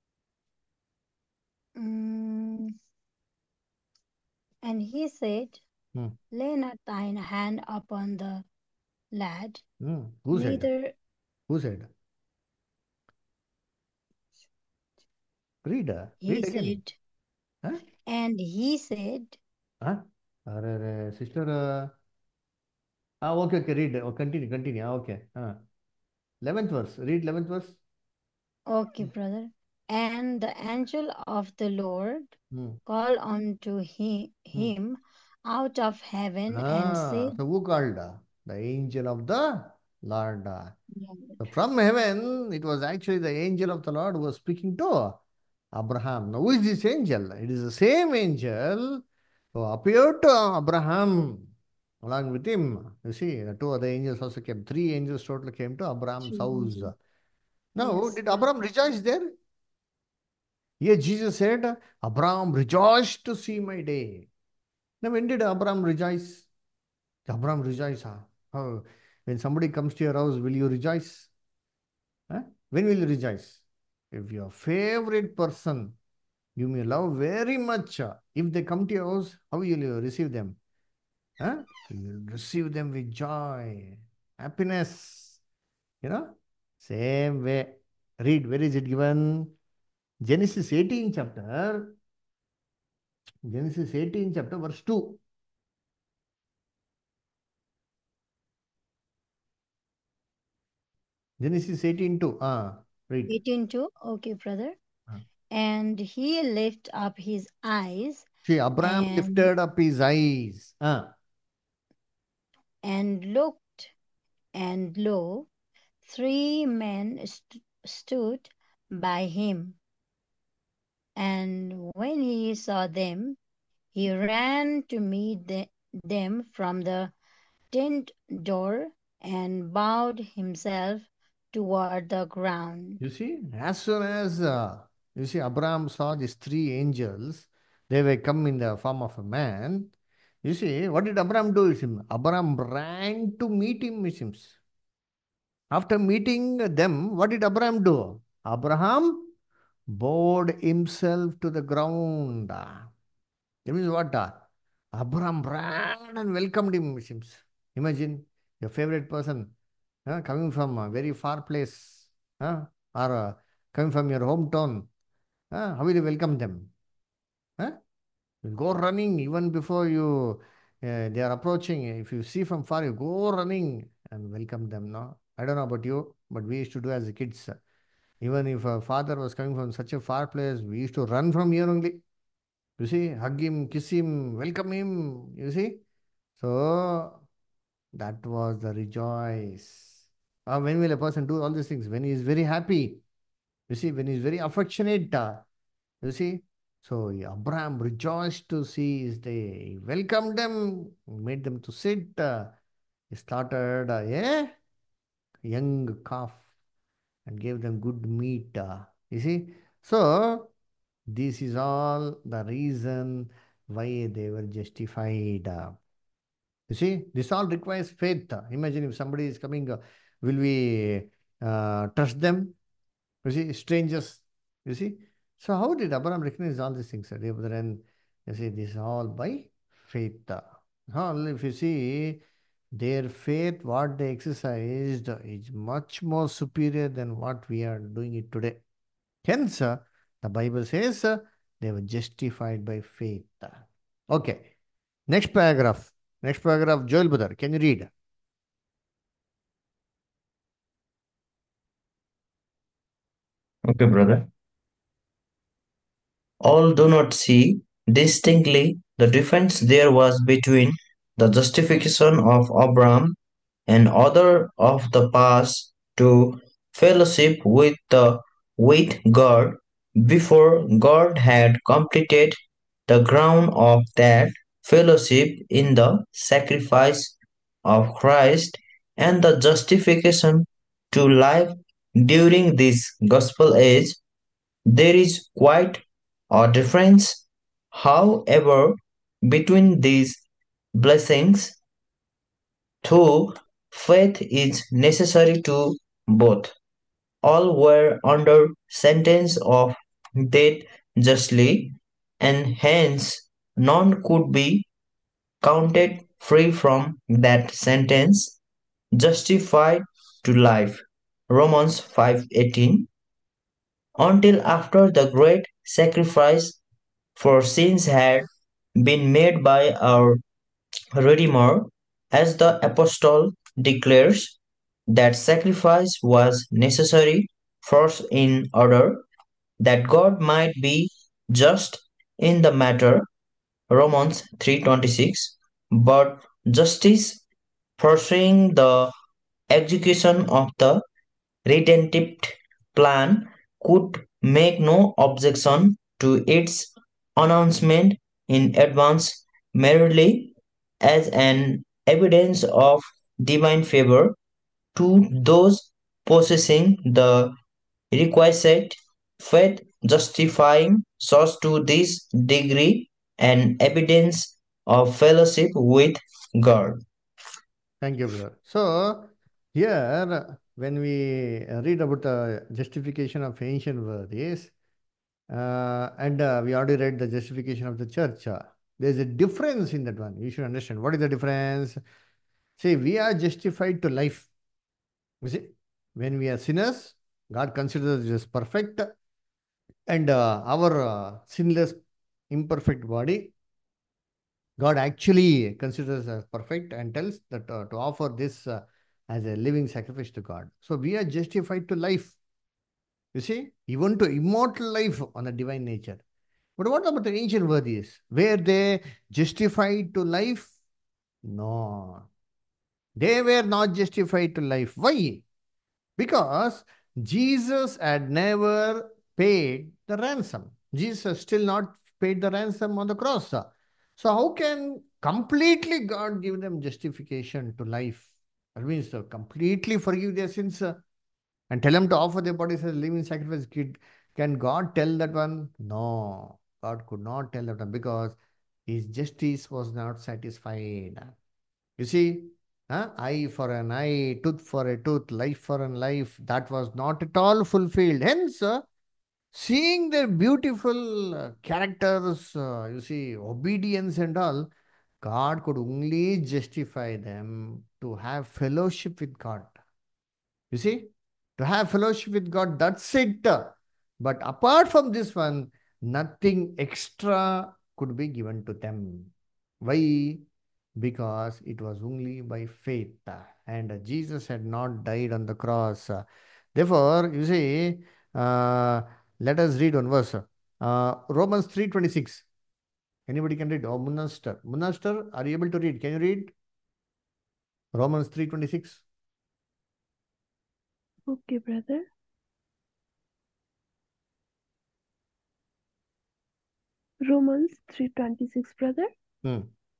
C: Mm, and he said,
A: Hmm.
C: lay not thine hand upon the lad,
A: Hmm. Who said?
C: neither
A: Who said? Read. uh,
C: he
A: Read again.
C: said,
A: Huh?
C: and he said,
A: Huh? Arre, arre, sister. Uh, ah, okay, okay. Read. Oh, continue, continue. Ah, okay. Ah. eleventh verse. Read eleventh verse.
C: okay, brother. And the angel of the Lord
A: Hmm.
C: called unto he,
A: Hmm.
C: him out of heaven and
A: Ah,
C: said,
A: so who called? uh, The angel of the Lord. uh.
C: Lord.
A: So from heaven, it was actually the angel of the Lord who was speaking to Abraham. Now, who is this angel? It is the same angel who appeared to Abraham along with him. You see, the two other angels also came. Three angels total came to Abraham's
C: Three
A: house.
C: angels.
A: Now,
C: Yes.
A: did Abraham rejoice there? Here Jesus said, Abraham rejoiced to see my day. Now, when did Abraham rejoice? Abraham rejoice. Huh? Oh, when somebody comes to your house, will you rejoice? Huh? When will you rejoice? If your favorite person you may love very much, uh, if they come to your house, how will you receive them? Huh? You will receive them with joy, happiness. You know, same way. Read, where is it given? Genesis eighteen chapter. Genesis eighteen chapter, verse two. Genesis eighteen two. Ah, read.
C: eighteen two. Okay, brother.
A: Ah.
C: And he lifted up his eyes
A: See, Abraham
C: and,
A: lifted up his eyes. Ah.
C: and looked, and lo, three men st- stood by him. And when he saw them, he ran to meet the, them from the tent door and bowed himself toward the ground.
A: You see, as soon as uh, you see Abraham saw these three angels, they were come in the form of a man. You see, what did Abraham do with him? Abraham ran to meet him, it seems. After meeting them, what did Abraham do? Abraham bowed himself to the ground. That means what? uh, Abraham ran and welcomed him, it seems. Imagine your favorite person uh, coming from a very far place uh, or uh, coming from your hometown. Uh, how will you welcome them? Huh? You go running even before you uh, they are approaching. If you see from far, you go running and welcome them. No, I don't know about you, but we used to do as kids. Even if a father was coming from such a far place, we used to run from here only. You see, hug him, kiss him, welcome him. You see, so that was the rejoice. Uh, when will a person do all these things? When he is very happy. You see, when he is very affectionate. Uh, you see, so Abraham rejoiced to see his day. He welcomed them, made them to sit. Uh, he started uh, a young calf and gave them good meat. Uh, you see, so this is all the reason why they were justified. Uh, you see, this all requires faith. Uh, Imagine if somebody is coming, uh, will we uh, trust them? You see, strangers. You see, so how did Abraham recognize all these things? Uh, dear brethren? You see, this is all by faith. Uh, All if you see, their faith, what they exercised, uh, is much more superior than what we are doing it today. Hence, uh, the Bible says uh, they were justified by faith. Okay. Next paragraph. Next paragraph, Joel Brother. Can you read?
E: Okay, brother. All do not see distinctly the difference there was between the justification of Abraham and other of the path to fellowship with the with God before God had completed the ground of that fellowship in the sacrifice of Christ and the justification to life during this gospel age. There is quite a difference, however, between these blessings, though faith is necessary to both. All were under sentence of death justly, and hence none could be counted free from that sentence, justified to life. Romans five eighteen. Until after the great sacrifice for sins had been made by our Redeemer, as the Apostle declares, that sacrifice was necessary first in order that God might be just in the matter, Romans three twenty-six, but justice pursuing the execution of the redemptive plan could make no objection to its announcement in advance merely as an evidence of divine favor to those possessing the requisite faith justifying shows to this degree an evidence of fellowship with God.
A: Thank you, brother. So, here, when we uh, read about the justification of ancient worthies, uh, and uh, we already read the justification of the church, uh, there's a difference in that one. You should understand. What is the difference? See, we are justified to life. You see, when we are sinners, God considers us perfect, and uh, our uh, sinless, imperfect body, God actually considers us perfect and tells that uh, to offer this uh, as a living sacrifice to God. So we are justified to life. You see, even to immortal life on the divine nature. But what about the ancient worthies? Were they justified to life? No. They were not justified to life. Why? Because Jesus had never paid the ransom. Jesus still not paid the ransom on the cross. So how can completely God give them justification to life? That means to completely forgive their sins uh, and tell them to offer their bodies as a living sacrifice. Kid, can God tell that one? No, God could not tell that one because his justice was not satisfied. You see, huh? Eye for an eye, tooth for a tooth, life for an life, that was not at all fulfilled. Hence, uh, seeing their beautiful uh, characters, uh, you see, obedience and all, God could only justify them to have fellowship with God. You see, to have fellowship with God, that's it. But apart from this one, nothing extra could be given to them. Why? Because it was only by faith. And Jesus had not died on the cross. Therefore, you see, uh, let us read one verse. Uh, Romans three twenty-six. Anybody can read? Oh, Munaster. Munaster, are you able to read? Can you read? Romans three twenty-six.
F: Okay, brother. Romans three twenty-six, brother.
A: Hmm.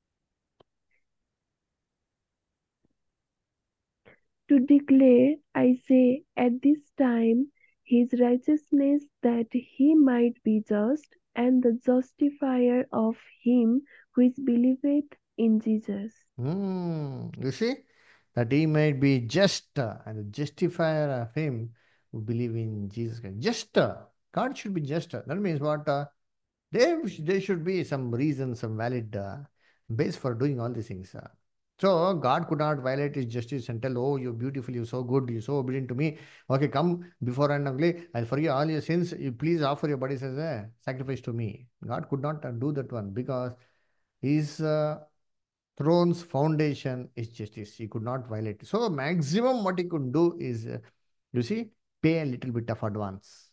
F: To declare, I say, at this time, his righteousness, that he might be just, and the justifier of him which believeth in Jesus.
A: Hmm. You see, that he might be just uh, and the justifier of him who believe in Jesus Christ. Just. uh, God should be just. uh, That means what? Uh, there, sh- there should be some reason, some valid uh, base for doing all these things. uh. So God could not violate his justice and tell, "Oh, you're beautiful, you're so good, you're so obedient to me. Okay, come before and ugly. I'll forgive all your sins. You please offer your bodies as a sacrifice to me." God could not uh, do that one because his uh, throne's foundation is justice. He could not violate it. So maximum what he could do is, uh, you see, pay a little bit of advance.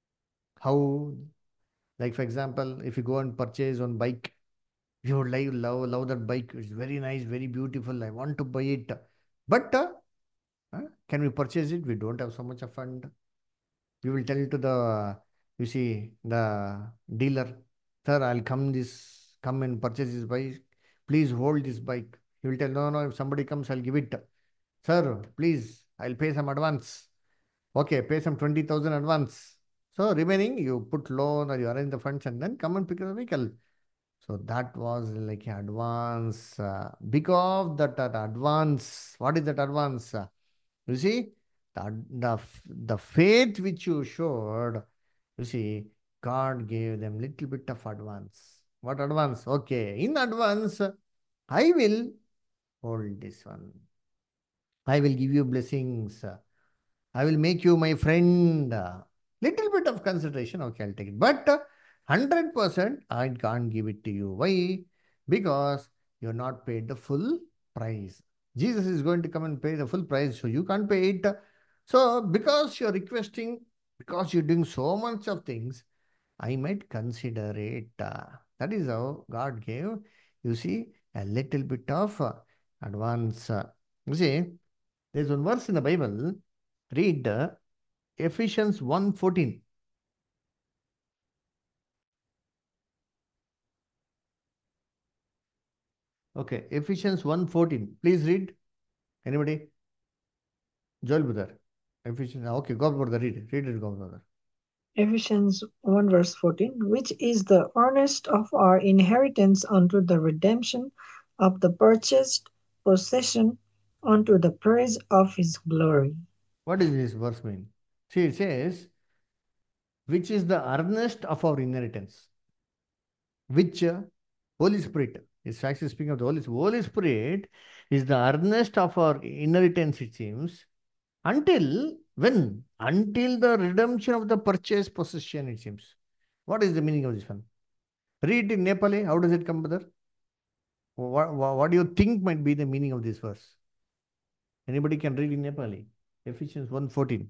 A: How? Like for example, if you go and purchase one bike, you would like love love that bike. It's very nice, very beautiful. I want to buy it, but uh, uh, can we purchase it? We don't have so much of fund. You will tell to the, you see, the dealer, sir, I'll come this, come and purchase this bike. Please hold this bike. He will tell, no, no, if somebody comes, I'll give it. Sir, please, I'll pay some advance. Okay, pay some twenty thousand advance. So remaining, you put loan or you arrange the funds and then come and pick up the vehicle. So that was like advance. Uh, because that, that advance, what is that advance? Uh, you see, the, the, f- the faith which you showed, you see, God gave them little bit of advance. What advance? Okay, in advance, I will hold this one. I will give you blessings. I will make you my friend. Little bit of consideration, okay, I'll take it. But uh, one hundred percent, I can't give it to you. Why? Because you're not paid the full price. Jesus is going to come and pay the full price, so you can't pay it. So, because you're requesting, because you're doing so much of things, I might consider it. Uh, that is how God gave, you see, a little bit of uh, advance. Uh, you see, there's one verse in the Bible. Read uh, Ephesians one fourteen. Okay, Ephesians one fourteen. Please read. Anybody? Joel brother. Ephesians. Okay, go brother. Read it. Read it, go brother.
B: Ephesians one verse fourteen, which is the earnest of our inheritance unto the redemption of the purchased possession unto the praise of his glory.
A: What does this verse mean? See, it says, which is the earnest of our inheritance. Which uh, Holy Spirit is actually speaking of the Holy Spirit. Holy Spirit is the earnest of our inheritance, it seems. Until when? Until the redemption of the purchased possession, it seems. What is the meaning of this one? Read in Nepali. How does it come, brother? What, what, what do you think might be the meaning of this verse? Anybody can read in Nepali. Ephesians one fourteen.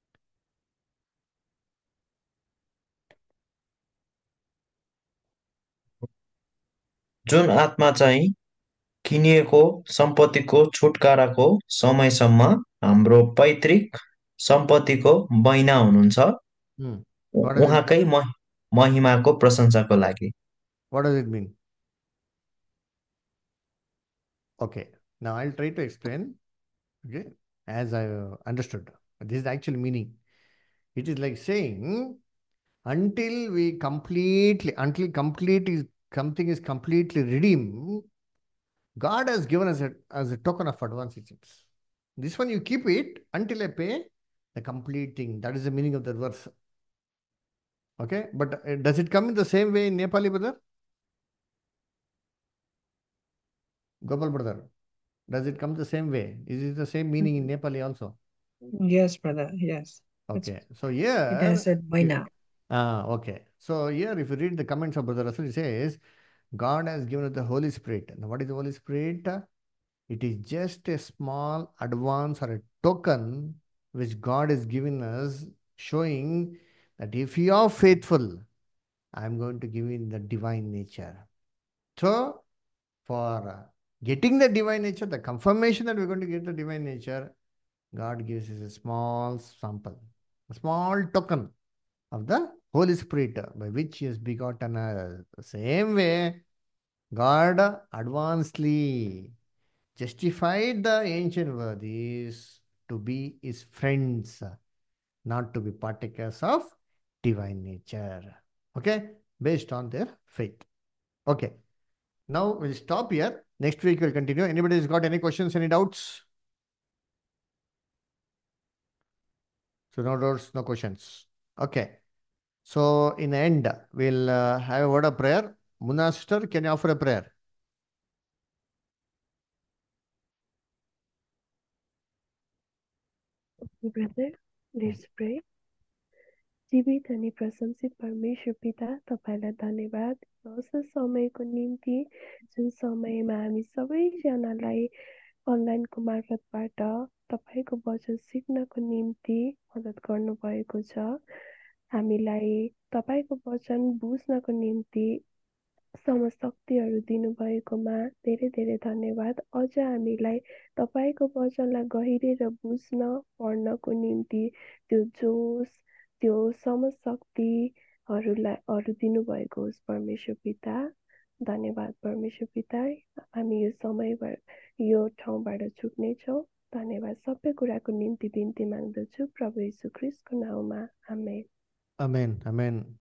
E: जुन आत्मा चाहिँ किनिएको सम्पत्तिको छुटकाराको समयसम्म हाम्रो पैतृक सम्पत्तिको बैना हुनुहुन्छ
A: Hmm. What does it
E: उहाँकै
A: mean?
E: म- महिमाको प्रशंसाको लागि
A: What does it mean? Okay. Now I'll try to explain. Okay, as I uh, understood. This is the actual meaning. It is like saying, until we completely, until complete is something is completely redeemed, God has given us a, as a token of advance, it seems. This one you keep it until I pay the complete thing. That is the meaning of the verse. Okay, but uh, does it come in the same way in Nepali, brother? Gopal, brother, does it come the same way? Is it the same meaning in Nepali also?
B: Yes, brother. Yes. It's,
A: Okay, so
B: it
A: here,
B: has said by
A: you-
B: now.
A: ah, okay. So here, if you read the comments of Brother Russell, it says, God has given us the Holy Spirit. Now, what is the Holy Spirit? It is just a small advance or a token which God has given us, showing that if you are faithful, I am going to give you the divine nature. So, for uh, getting the divine nature, the confirmation that we're going to get the divine nature, God gives us a small sample, a small token of the Holy Spirit by which He has begotten us. The same way, God advancedly justified the ancient worthies to be His friends, not to be partakers of divine nature. Okay, based on their faith. Okay, now we'll stop here. Next week we'll continue. Anybody has got any questions, any doubts? So no doubts, no questions. Okay. So in the end, we'll uh, have a word of prayer. Munna sister, can you offer a prayer?
F: Brother, let's pray. जीवित अनि प्रशंसित परमेश्वर पिता तपाईँलाई धन्यवाद होस् समयको निम्ति जुन समयमा हामी सबैजनालाई अनलाइनको मार्फतबाट तपाईँको वचन सिक्नको निम्ति मद्दत गर्नुभएको छ हामीलाई तपाईँको वचन बुझ्नको निम्ति समशक्तिहरू दिनुभएकोमा धेरै धेरै धन्यवाद अझ हामीलाई तपाईँको वचनलाई गहिरेर बुझ्न पढ्नको निम्ति त्यो जोस त्यो समशक्तिहरूलाई अरू दिनुभएको होस् परमेश्वर पिता धन्यवाद परमेश्वर पिता हामी यो समयबाट यो ठाउँबाट छुट्नेछौँ धन्यवाद सबै कुराको निम्ति बिन्ती माग्दछु प्रभु येशू ख्रीष्टको नाउँमा आमेन
A: Amen. Amen.